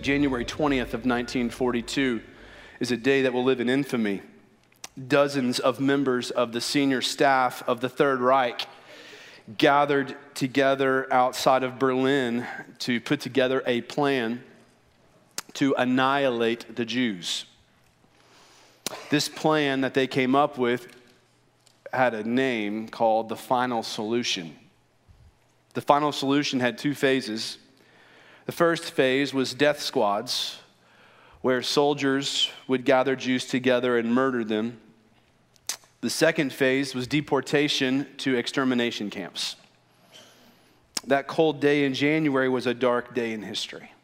January 20th of 1942 is a day that will live in infamy. Dozens of members of the senior staff of the Third Reich gathered together outside of Berlin to put together a plan to annihilate the Jews. This plan that they came up with had a name called the Final Solution. The Final Solution had two phases. The first phase was death squads, where soldiers would gather Jews together and murder them. The second phase was deportation to extermination camps. That cold day in January was a dark day in history.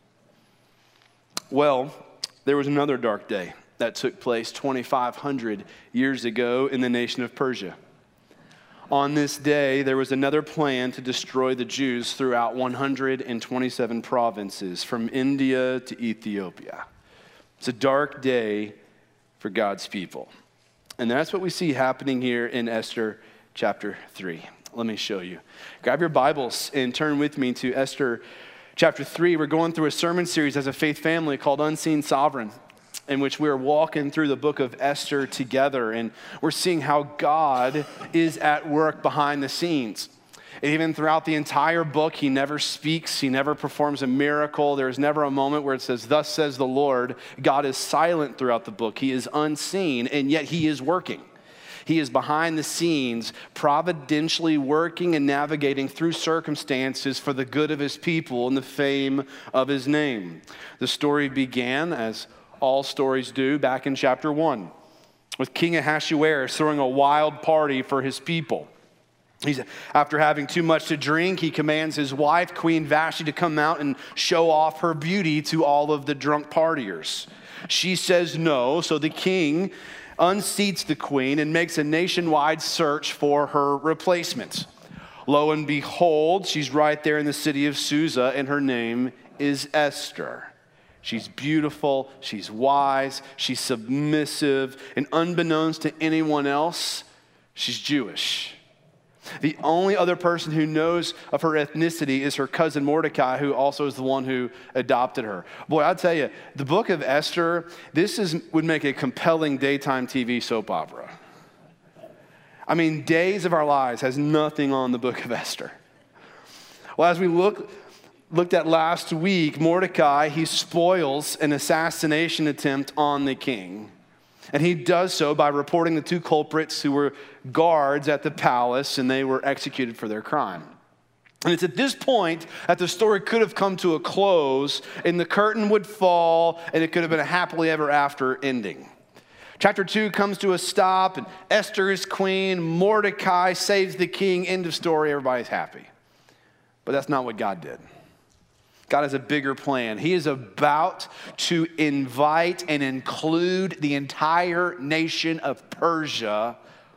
Well, there was another dark day that took place 2,500 years ago in the nation of Persia. On this day, there was another plan to destroy the Jews throughout 127 provinces, from India to Ethiopia. It's a dark day for God's people. And that's what we see happening here in Esther chapter 3. Let me show you. Grab your Bibles and turn with me to Esther chapter 3. We're going through a sermon series as a faith family called Unseen Sovereign, in which we're walking through the book of Esther together, and we're seeing how God is at work behind the scenes. And even throughout the entire book, he never speaks, he never performs a miracle. There's never a moment where it says, "Thus says the Lord." God is silent throughout the book. He is unseen, and yet he is working. He is behind the scenes, providentially working and navigating through circumstances for the good of his people and the fame of his name. The story began, as all stories do, back in chapter 1, with King Ahasuerus throwing a wild party for his people. After having too much to drink, he commands his wife, Queen Vashti, to come out and show off her beauty to all of the drunk partiers. She says no, so the king unseats the queen and makes a nationwide search for her replacement. Lo and behold, she's right there in the city of Susa, and her name is Esther. She's beautiful, she's wise, she's submissive, and unbeknownst to anyone else, she's Jewish. The only other person who knows of her ethnicity is her cousin Mordecai, who also is the one who adopted her. Boy, I'll tell you, the book of Esther, would make a compelling daytime TV soap opera. I mean, Days of Our Lives has nothing on the book of Esther. Well, as we looked at last week, Mordecai, he spoils an assassination attempt on the king. And he does so by reporting the two culprits who were guards at the palace, and they were executed for their crime. And it's at this point that the story could have come to a close, and the curtain would fall, and it could have been a happily ever after ending. Chapter 2 comes to a stop, and Esther is queen, Mordecai saves the king, end of story, everybody's happy. But that's not what God did. God has a bigger plan. He is about to invite and include the entire nation of Persia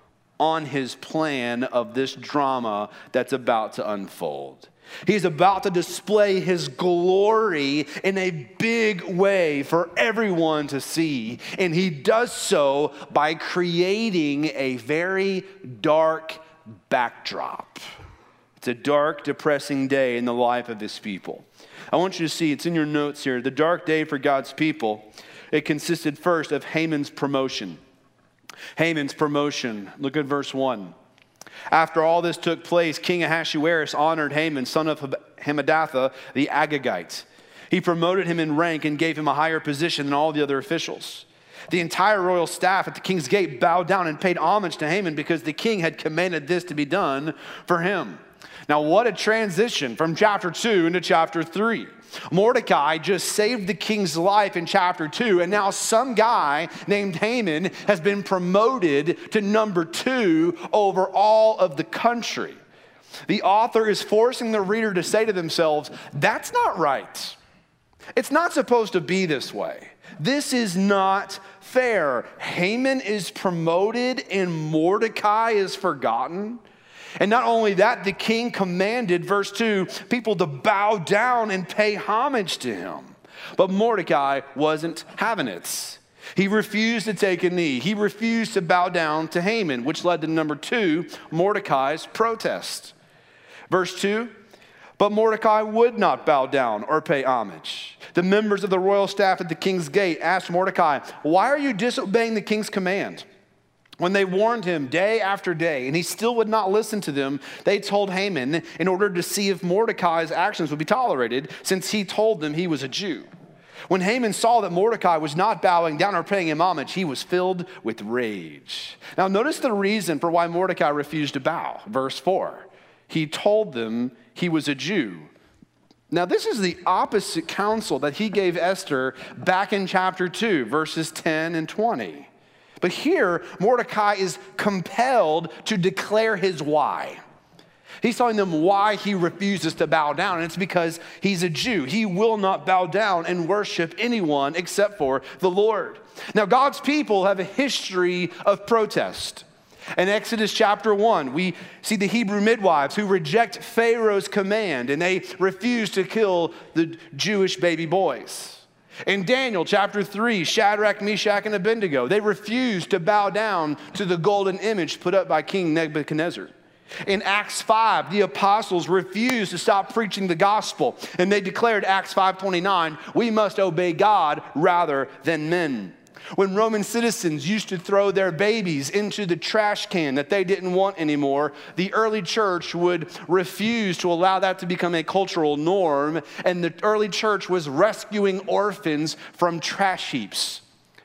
on his plan of this drama that's about to unfold. He's about to display his glory in a big way for everyone to see. And he does so by creating a very dark backdrop. It's a dark, depressing day in the life of his people. I want you to see, it's in your notes here, the dark day for God's people. It consisted first of Haman's promotion. Haman's promotion. Look at verse 1. After all this took place, King Ahasuerus honored Haman, son of Hammedatha, the Agagite. He promoted him in rank and gave him a higher position than all the other officials. The entire royal staff at the king's gate bowed down and paid homage to Haman because the king had commanded this to be done for him. Now, what a transition from chapter 2 into chapter 3. Mordecai just saved the king's life in chapter 2, and now some guy named Haman has been promoted to number 2 over all of the country. The author is forcing the reader to say to themselves, that's not right. It's not supposed to be this way. This is not fair. Haman is promoted and Mordecai is forgotten. And not only that, the king commanded, verse 2, people to bow down and pay homage to him. But Mordecai wasn't having it. He refused to take a knee. He refused to bow down to Haman, which led to number 2, Mordecai's protest. Verse 2, But Mordecai would not bow down or pay homage. The members of the royal staff at the king's gate asked Mordecai, "Why are you disobeying the king's command?" When they warned him day after day, and he still would not listen to them, they told Haman in order to see if Mordecai's actions would be tolerated, since he told them he was a Jew. When Haman saw that Mordecai was not bowing down or paying him homage, he was filled with rage. Now notice the reason for why Mordecai refused to bow. Verse 4. He told them he was a Jew. Now this is the opposite counsel that he gave Esther back in chapter 2, verses 10 and 20. But here, Mordecai is compelled to declare his why. He's telling them why he refuses to bow down, and it's because he's a Jew. He will not bow down and worship anyone except for the Lord. Now, God's people have a history of protest. In Exodus chapter 1, we see the Hebrew midwives who reject Pharaoh's command, and they refuse to kill the Jewish baby boys. In Daniel chapter 3, Shadrach, Meshach, and Abednego, they refuse to bow down to the golden image put up by King Nebuchadnezzar. In Acts 5, the apostles refused to stop preaching the gospel, and they declared, Acts 5:29, we must obey God rather than men. When Roman citizens used to throw their babies into the trash can that they didn't want anymore, the early church would refuse to allow that to become a cultural norm, and the early church was rescuing orphans from trash heaps.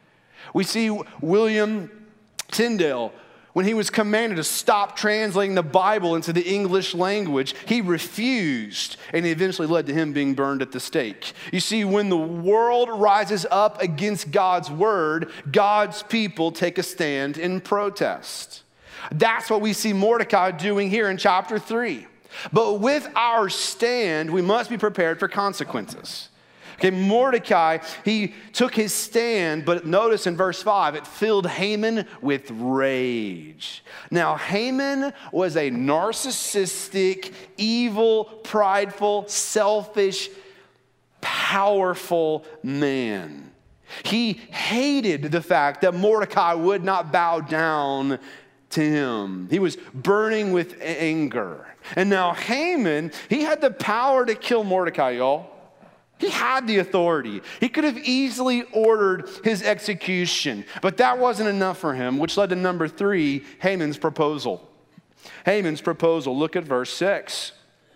We see William Tyndale, when he was commanded to stop translating the Bible into the English language, he refused, and it eventually led to him being burned at the stake. You see, when the world rises up against God's word, God's people take a stand in protest. That's what we see Mordecai doing here in chapter 3. But with our stand, we must be prepared for consequences. Okay, Mordecai, he took his stand, but notice in verse 5, it filled Haman with rage. Now, Haman was a narcissistic, evil, prideful, selfish, powerful man. He hated the fact that Mordecai would not bow down to him. He was burning with anger. And now Haman, he had the power to kill Mordecai, y'all. He had the authority. He could have easily ordered his execution, but that wasn't enough for him, which led to number 3, Haman's proposal. Haman's proposal, look at verse 6.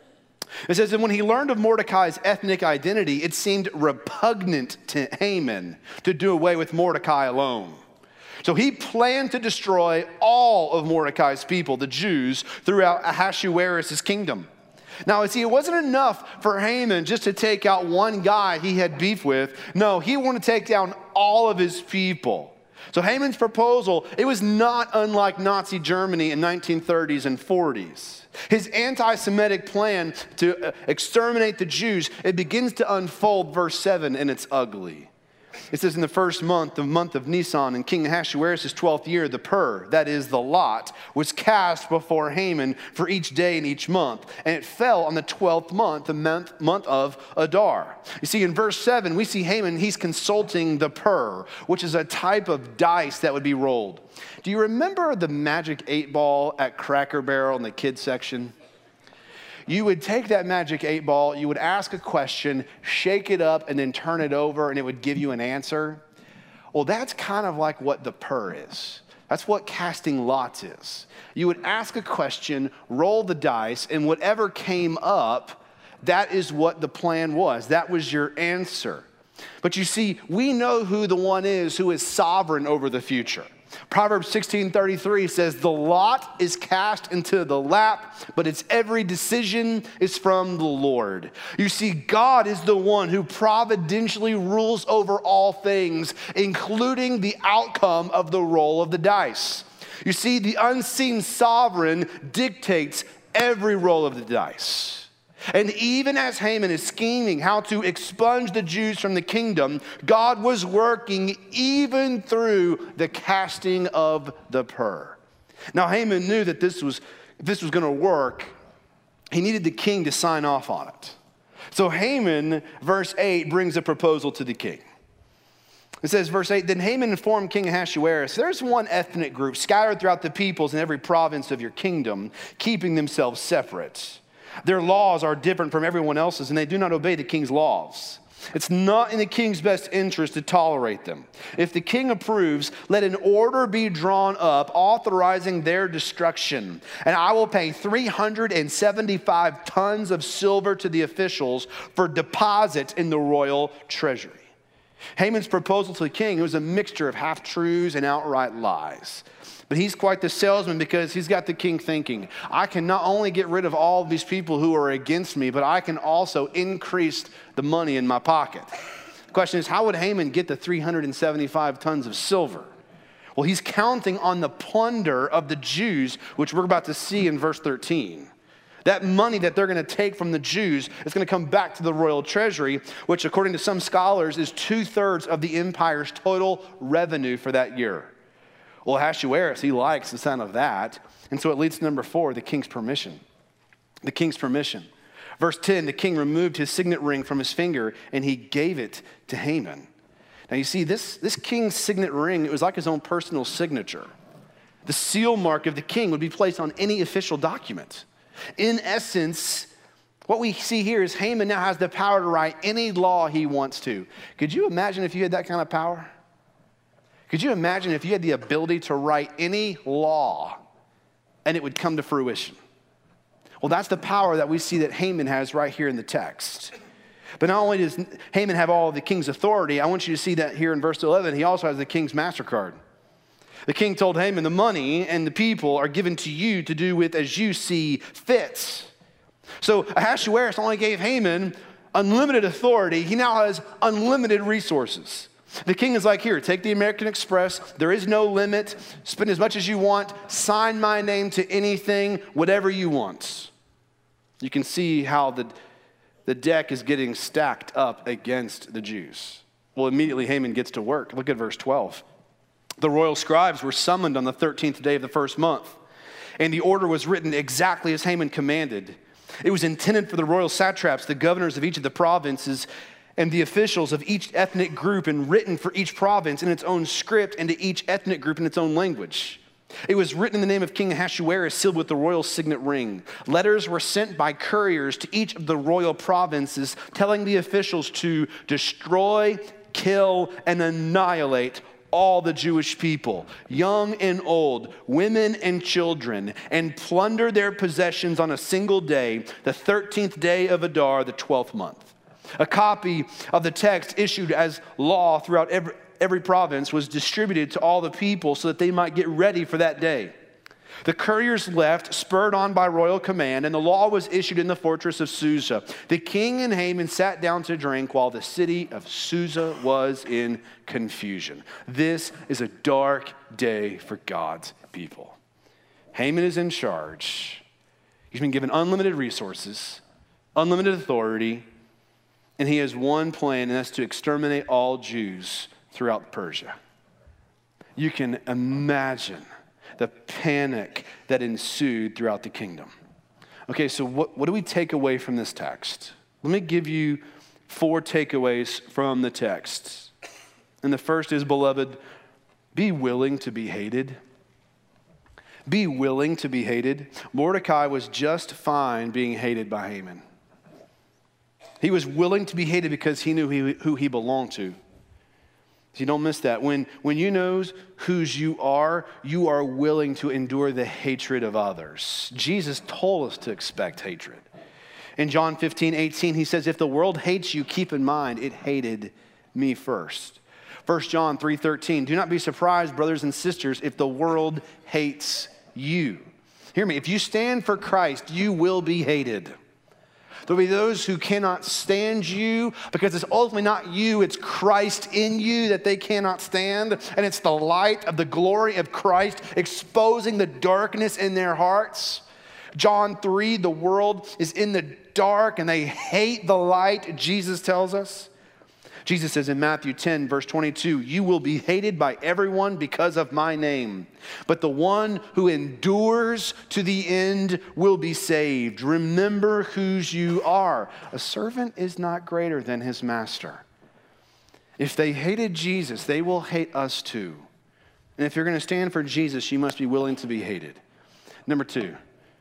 It says, and when he learned of Mordecai's ethnic identity, it seemed repugnant to Haman to do away with Mordecai alone. So he planned to destroy all of Mordecai's people, the Jews, throughout Ahasuerus' kingdom. Now, see, it wasn't enough for Haman just to take out one guy he had beef with. No, he wanted to take down all of his people. So Haman's proposal, it was not unlike Nazi Germany in 1930s and 40s. His anti-Semitic plan to exterminate the Jews, it begins to unfold, verse 7, and it's ugly. It says, in the first month, the month of Nisan, in King Ahasuerus' 12th year, the pur, that is the lot, was cast before Haman for each day in each month. And it fell on the 12th month, the month of Adar. You see, in verse 7, we see Haman, he's consulting the pur, which is a type of dice that would be rolled. Do you remember the magic 8-ball at Cracker Barrel in the kids section? You would take that magic 8-ball, you would ask a question, shake it up, and then turn it over, and it would give you an answer. Well, that's kind of like what the pur is. That's what casting lots is. You would ask a question, roll the dice, and whatever came up, that is what the plan was. That was your answer. But you see, we know who the one is who is sovereign over the future. Proverbs 16:33 says, the lot is cast into the lap, but its every decision is from the Lord. You see, God is the one who providentially rules over all things, including the outcome of the roll of the dice. You see, the unseen sovereign dictates every roll of the dice. And even as Haman is scheming how to expunge the Jews from the kingdom, God was working even through the casting of the pur. Now Haman knew that if this was going to work, he needed the king to sign off on it. So Haman, verse 8, brings a proposal to the king. It says, verse 8, then Haman informed King Ahasuerus, there's one ethnic group scattered throughout the peoples in every province of your kingdom, keeping themselves separate. Their laws are different from everyone else's, and they do not obey the king's laws. It's not in the king's best interest to tolerate them. If the king approves, let an order be drawn up authorizing their destruction. And I will pay 375 tons of silver to the officials for deposit in the royal treasury. Haman's proposal to the king was a mixture of half-truths and outright lies. But he's quite the salesman because he's got the king thinking, I can not only get rid of all of these people who are against me, but I can also increase the money in my pocket. The question is, how would Haman get the 375 tons of silver? Well, he's counting on the plunder of the Jews, which we're about to see in verse 13. That money that they're going to take from the Jews is going to come back to the royal treasury, which according to some scholars is 2/3 of the empire's total revenue for that year. Well, Ahasuerus, he likes the sound of that. And so it leads to number 4, the king's permission. The king's permission. Verse 10, the king removed his signet ring from his finger and he gave it to Haman. Now you see, this king's signet ring, it was like his own personal signature. The seal mark of the king would be placed on any official document. In essence, what we see here is Haman now has the power to write any law he wants to. Could you imagine if you had that kind of power? Could you imagine if you had the ability to write any law and it would come to fruition? Well, that's the power that we see that Haman has right here in the text. But not only does Haman have all of the king's authority, I want you to see that here in verse 11, he also has the king's MasterCard. The king told Haman, the money and the people are given to you to do with as you see fit. So Ahasuerus only gave Haman unlimited authority. He now has unlimited resources. The king is like, here, take the American Express. There is no limit. Spend as much as you want. Sign my name to anything, whatever you want. You can see how the deck is getting stacked up against the Jews. Well, immediately Haman gets to work. Look at verse 12. The royal scribes were summoned on the 13th day of the first month, and the order was written exactly as Haman commanded. It was intended for the royal satraps, the governors of each of the provinces, and the officials of each ethnic group, and written for each province in its own script and to each ethnic group in its own language. It was written in the name of King Ahasuerus, sealed with the royal signet ring. Letters were sent by couriers to each of the royal provinces, telling the officials to destroy, kill, and annihilate all the Jewish people, young and old, women and children, and plunder their possessions on a single day, the 13th day of Adar, the 12th month. A copy of the text issued as law throughout every province was distributed to all the people so that they might get ready for that day. The couriers left, spurred on by royal command, and the law was issued in the fortress of Susa. The king and Haman sat down to drink while the city of Susa was in confusion. This is a dark day for God's people. Haman is in charge. He's been given unlimited resources, unlimited authority, and he has one plan, and that's to exterminate all Jews throughout Persia. You can imagine the panic that ensued throughout the kingdom. Okay, so what do we take away from this text? Let me give you 4 takeaways from the text. And the first is, beloved, be willing to be hated. Be willing to be hated. Mordecai was just fine being hated by Haman. He was willing to be hated because he knew who he belonged to. So you don't miss that. When you know whose you are willing to endure the hatred of others. Jesus told us to expect hatred. In John 15:18, he says, if the world hates you, keep in mind, it hated me first. 1 John 3:13, do not be surprised, brothers and sisters, if the world hates you. Hear me, if you stand for Christ, you will be hated. There'll be those who cannot stand you because it's ultimately not you, it's Christ in you that they cannot stand. And it's the light of the glory of Christ exposing the darkness in their hearts. John 3, the world is in the dark and they hate the light, Jesus tells us. Jesus says in Matthew 10, verse 22, you will be hated by everyone because of my name, but the one who endures to the end will be saved. Remember whose you are. A servant is not greater than his master. If they hated Jesus, they will hate us too. And if you're going to stand for Jesus, you must be willing to be hated. Number 2,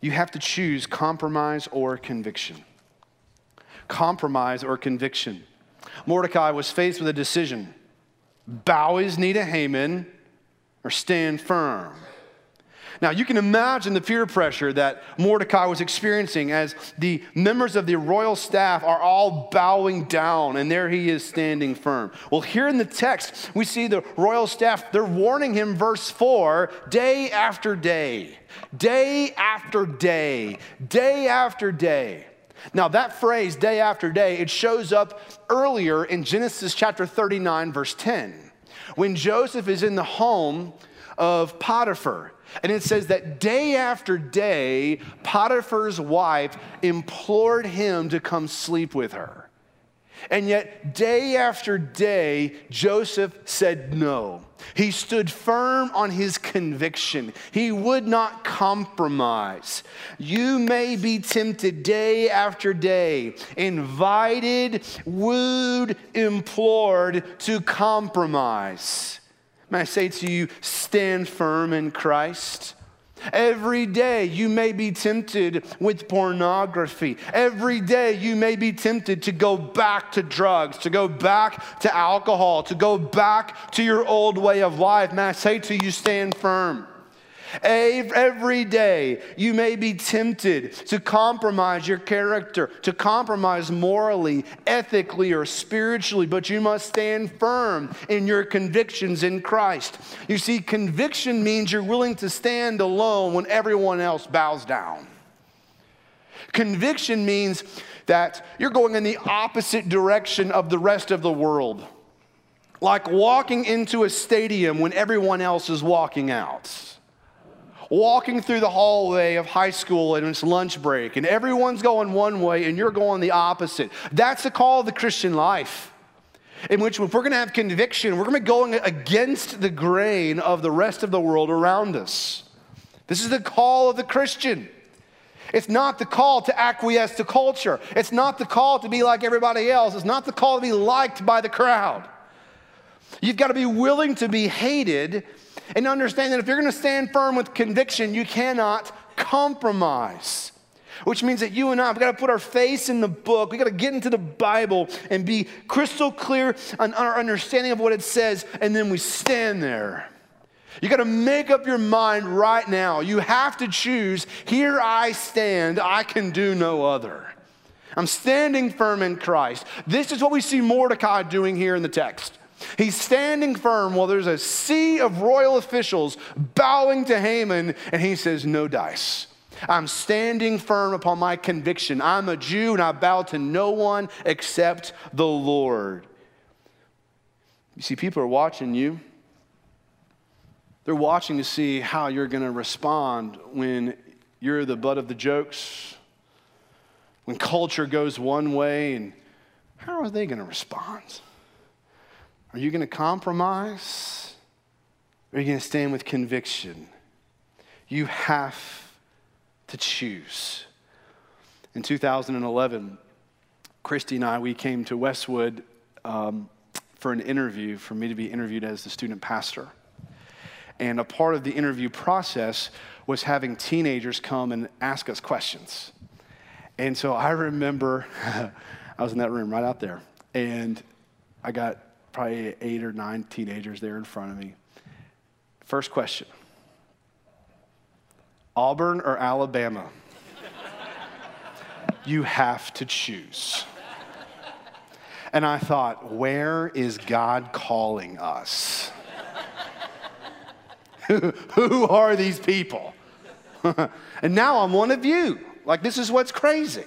You have to choose compromise or conviction. Compromise or conviction. Mordecai was faced with a decision: bow his knee to Haman or stand firm. Now, you can imagine the peer pressure that Mordecai was experiencing as the members of the royal staff are all bowing down, and there he is standing firm. Well, here in the text, we see the royal staff, they're warning him, verse 4, day after day, day after day, day after day. Now, that phrase, day after day, it shows up earlier in Genesis chapter 39, verse 10, when Joseph is in the home of Potiphar. And it says that day after day, Potiphar's wife implored him to come sleep with her. And yet, day after day, Joseph said no. He stood firm on his conviction. He would not compromise. You may be tempted day after day, invited, wooed, implored to compromise. May I say to you, stand firm in Christ. Every day you may be tempted with pornography. Every day you may be tempted to go back to drugs, to go back to alcohol, to go back to your old way of life. May I say to you, stand firm. Every day you may be tempted to compromise your character, to compromise morally, ethically, or spiritually, but you must stand firm in your convictions in Christ. You see, conviction means you're willing to stand alone when everyone else bows down. Conviction means that you're going in the opposite direction of the rest of the world, like walking into a stadium when everyone else is walking out. Walking through the hallway of high school and it's lunch break and everyone's going one way and you're going the opposite. That's the call of the Christian life, in which if we're going to have conviction, we're going to be going against the grain of the rest of the world around us. This is the call of the Christian. It's not the call to acquiesce to culture. It's not the call to be like everybody else. It's not the call to be liked by the crowd. You've got to be willing to be hated and understand that if you're going to stand firm with conviction, you cannot compromise. Which means that you and I have got to put our face in the book. We've got to get into the Bible and be crystal clear on our understanding of what it says, and then we stand there. You got to make up your mind right now. You have to choose, here I stand, I can do no other. I'm standing firm in Christ. This is what we see Mordecai doing here in the text. He's standing firm while there's a sea of royal officials bowing to Haman, and he says, no dice. I'm standing firm upon my conviction. I'm a Jew, and I bow to no one except the Lord. You see, people are watching you. They're watching to see how you're going to respond when you're the butt of the jokes, when culture goes one way, and how are they going to respond? Are you going to compromise? Or are you going to stand with conviction? You have to choose. In 2011, Christy and I, we came to Westwood for an interview, for me to be interviewed as the student pastor. And a part of the interview process was having teenagers come and ask us questions. And so I remember, I was in that room right out there, and I got probably 8 or 9 teenagers there in front of me. First question: Auburn or Alabama? You have to choose. And I thought, where is God calling us? Who are these people? And now I'm one of you. Like, this is what's crazy.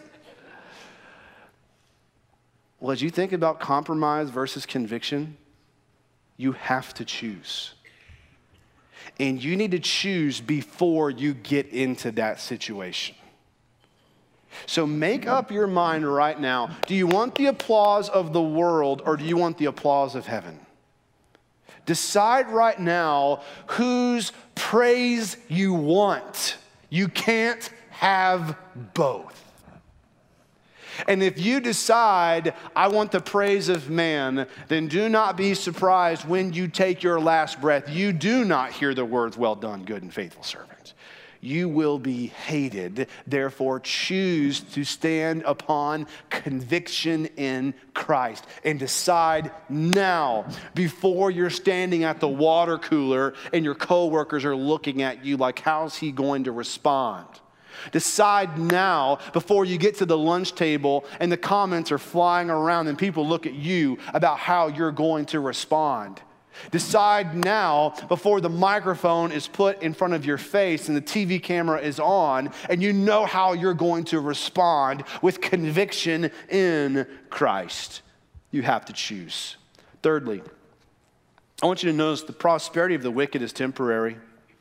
Well, as you think about compromise versus conviction, you have to choose. And you need to choose before you get into that situation. So make up your mind right now. Do you want the applause of the world, or do you want the applause of heaven? Decide right now whose praise you want. You can't have both. And if you decide, I want the praise of man, then do not be surprised when you take your last breath. You do not hear the words, well done, good and faithful servant. you will be hated. Therefore, choose to stand upon conviction in Christ and decide now, before you're standing at the water cooler and your coworkers are looking at you like, how's he going to respond? Decide now before you get to the lunch table and the comments are flying around and people look at you about how you're going to respond. Decide now before the microphone is put in front of your face and the TV camera is on and you know how you're going to respond with conviction in Christ. You have to choose. Thirdly, I want you to notice the prosperity of the wicked is temporary.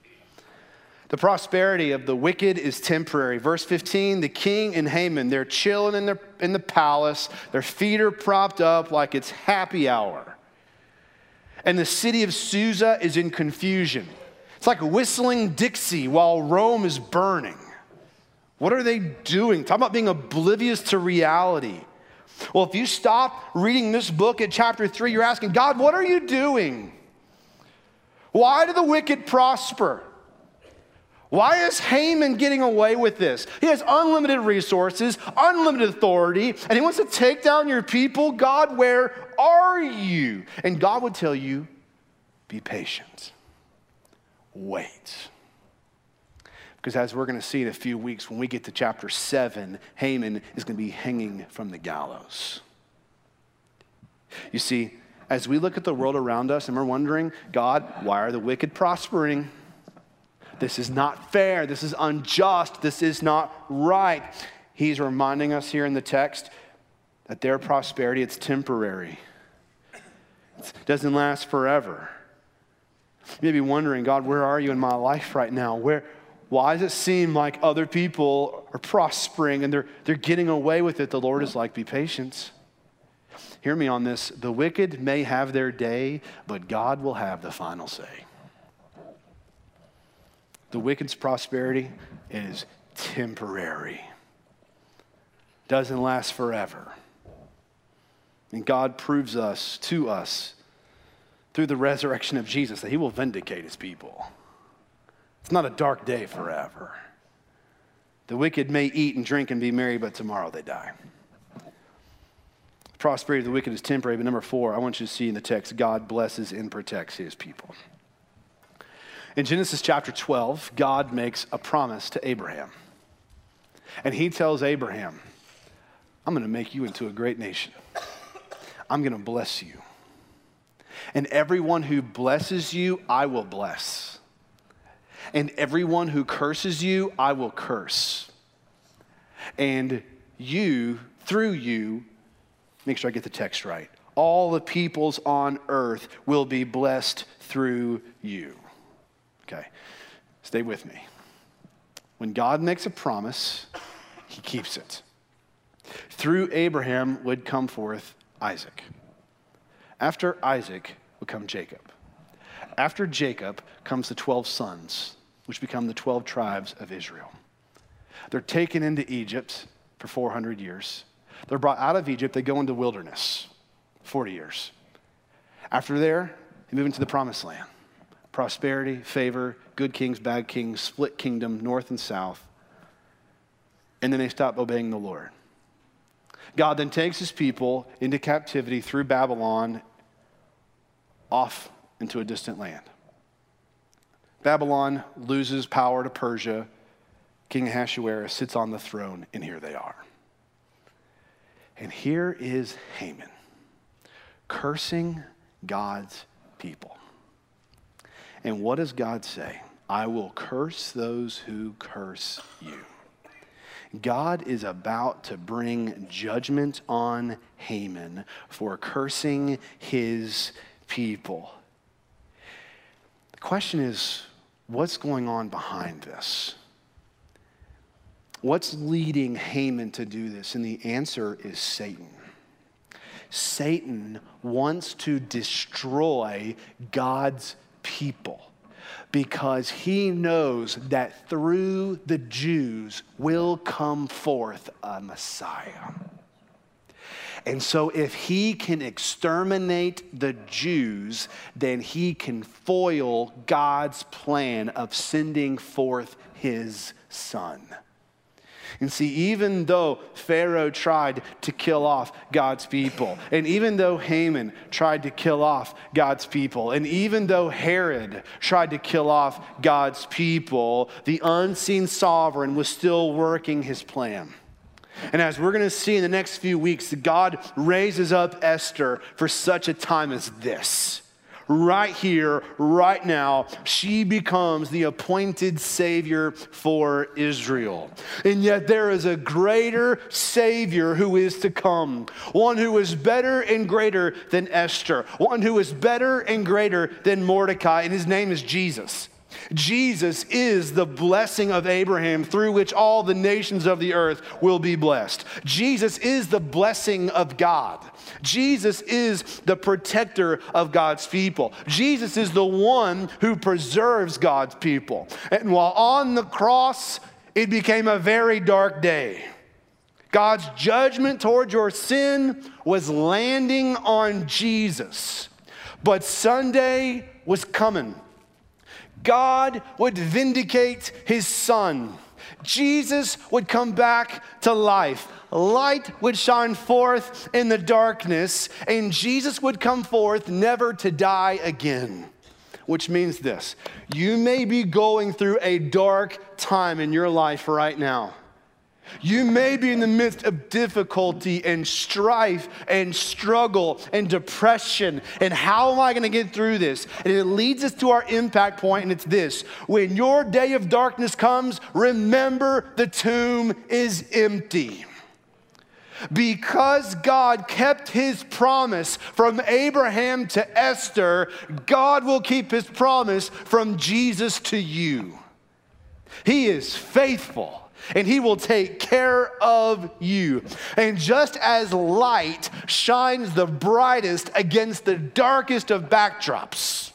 The prosperity of the wicked is temporary. Verse 15, the king and Haman, they're chilling in the palace. Their feet are propped up like it's happy hour. And the city of Susa is in confusion. It's like whistling Dixie while Rome is burning. What are they doing? Talk about being oblivious to reality. Well, if you stop reading this book at chapter 3, you're asking, God, what are you doing? Why do the wicked prosper? Why is Haman getting away with this? He has unlimited resources, unlimited authority, and he wants to take down your people. God, where are you? And God would tell you, be patient. Wait. Because as we're going to see in a few weeks, when we get to chapter 7, Haman is going to be hanging from the gallows. You see, as we look at the world around us and we're wondering, God, why are the wicked prospering? This is not fair. This is unjust. This is not right. He's reminding us here in the text that their prosperity, it's temporary. It doesn't last forever. You may be wondering, God, where are you in my life right now? Why does it seem like other people are prospering and they're getting away with it? The Lord is like, be patient. Hear me on this. The wicked may have their day, but God will have the final say. The wicked's prosperity is temporary. Doesn't last forever. And God proves to us through the resurrection of Jesus that he will vindicate his people. It's not a dark day forever. The wicked may eat and drink and be merry, but tomorrow they die. The prosperity of the wicked is temporary, but number 4, I want you to see in the text, God blesses and protects his people. In Genesis chapter 12, God makes a promise to Abraham. And he tells Abraham, I'm going to make you into a great nation. I'm going to bless you. And everyone who blesses you, I will bless. And everyone who curses you, I will curse. And you, through you, make sure I get the text right, all the peoples on earth will be blessed through you. Okay, stay with me. When God makes a promise, he keeps it. Through Abraham would come forth Isaac. After Isaac would come Jacob. After Jacob comes the 12 sons, which become the 12 tribes of Israel. They're taken into Egypt for 400 years. They're brought out of Egypt. They go into wilderness, 40 years. After there, they move into the promised land. Prosperity, favor, good kings, bad kings, split kingdom, north and south. And then they stop obeying the Lord. God then takes his people into captivity through Babylon off into a distant land. Babylon loses power to Persia. King Ahasuerus sits on the throne, and here they are. And here is Haman cursing God's people. And what does God say? I will curse those who curse you. God is about to bring judgment on Haman for cursing his people. The question is, what's going on behind this? What's leading Haman to do this? And the answer is Satan. Satan wants to destroy God's people because he knows that through the Jews will come forth a Messiah. And so if he can exterminate the Jews, then he can foil God's plan of sending forth his son. And see, even though Pharaoh tried to kill off God's people, and even though Haman tried to kill off God's people, and even though Herod tried to kill off God's people, the unseen sovereign was still working his plan. And as we're going to see in the next few weeks, God raises up Esther for such a time as this. Right here, right now, she becomes the appointed Savior for Israel. And yet there is a greater Savior who is to come. One who is better and greater than Esther. One who is better and greater than Mordecai. And his name is Jesus. Jesus is the blessing of Abraham through which all the nations of the earth will be blessed. Jesus is the blessing of God. Jesus is the protector of God's people. Jesus is the one who preserves God's people. And while on the cross, it became a very dark day. God's judgment toward your sin was landing on Jesus. But Sunday was coming. God would vindicate his son. Jesus would come back to life. Light would shine forth in the darkness, and Jesus would come forth never to die again. Which means this: you may be going through a dark time in your life right now. You may be in the midst of difficulty and strife and struggle and depression. And how am I going to get through this? And it leads us to our impact point, and it's this: when your day of darkness comes, remember the tomb is empty. Because God kept his promise from Abraham to Esther, God will keep his promise from Jesus to you. He is faithful. And he will take care of you. And just as light shines the brightest against the darkest of backdrops,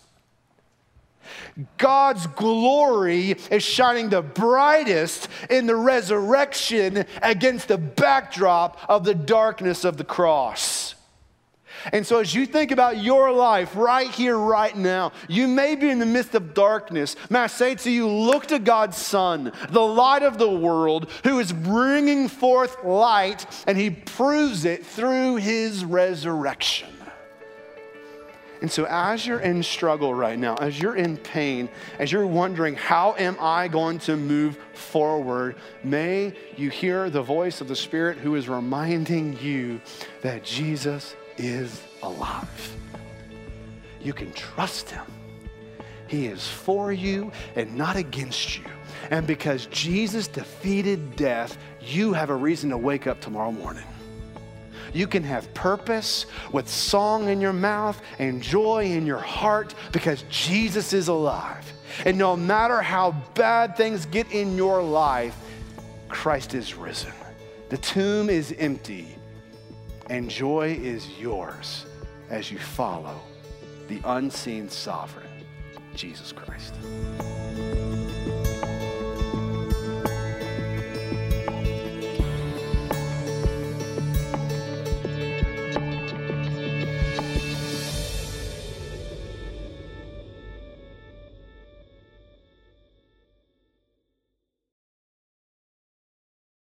God's glory is shining the brightest in the resurrection against the backdrop of the darkness of the cross. And so as you think about your life right here, right now, you may be in the midst of darkness. May I say to you, look to God's Son, the light of the world, who is bringing forth light, and he proves it through his resurrection. And so as you're in struggle right now, as you're in pain, as you're wondering, how am I going to move forward? May you hear the voice of the Spirit who is reminding you that Jesus is alive. You can trust him. He is for you and not against you. And because Jesus defeated death, you have a reason to wake up tomorrow morning. You can have purpose with song in your mouth and joy in your heart because Jesus is alive. And no matter how bad things get in your life, Christ is risen. The tomb is empty. And joy is yours as you follow the unseen sovereign, Jesus Christ.